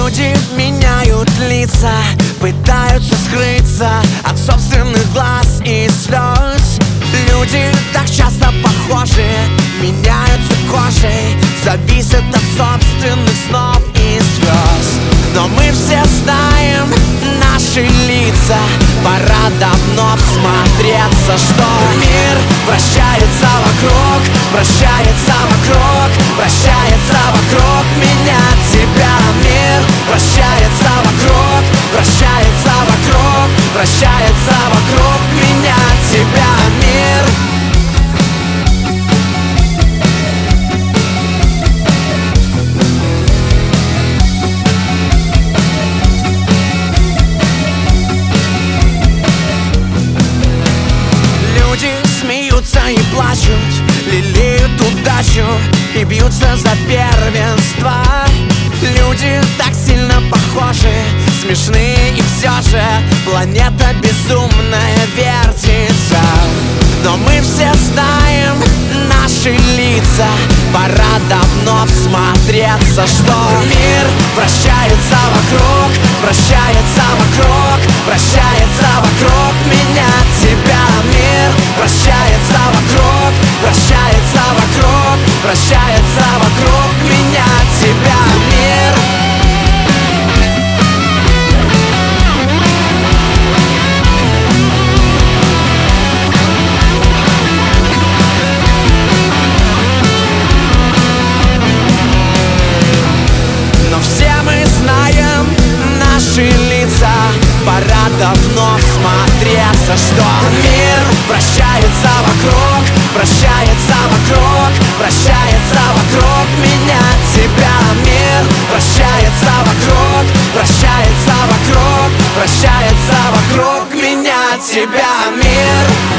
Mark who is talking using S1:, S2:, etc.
S1: Люди меняют лица, пытаются скрыться от собственных глаз и слез. Люди так часто похожи, меняются кожей, зависят от собственных снов и звезд. Но мы все знаем наши лица, пора давно всмотреться, что мир вращается вокруг, вращается вокруг, вращается вокруг меня, тебя. Мир вращается вокруг, вращается вокруг, вращается вокруг меня, тебя. Мир. Люди смеются и плачут, лелеют удачу и бьются за первенство. Люди так сильно похожи, смешные, и все же планета безумная вертится. Но мы все знаем наши лица, пора давно всмотреться, что мир вращается вокруг, вращается вокруг, вращается вокруг меня, тебя. Мир вращается вокруг, вращается вокруг, вращается вокруг меня, тебя. Мир. Но все мы знаем наши лица, пора давно всмотреться, что мир вращается вокруг, вращается вокруг, вращается вокруг меня, тебя. Мир вращается вокруг, вращается вокруг, вращается вокруг меня, тебя. Мир.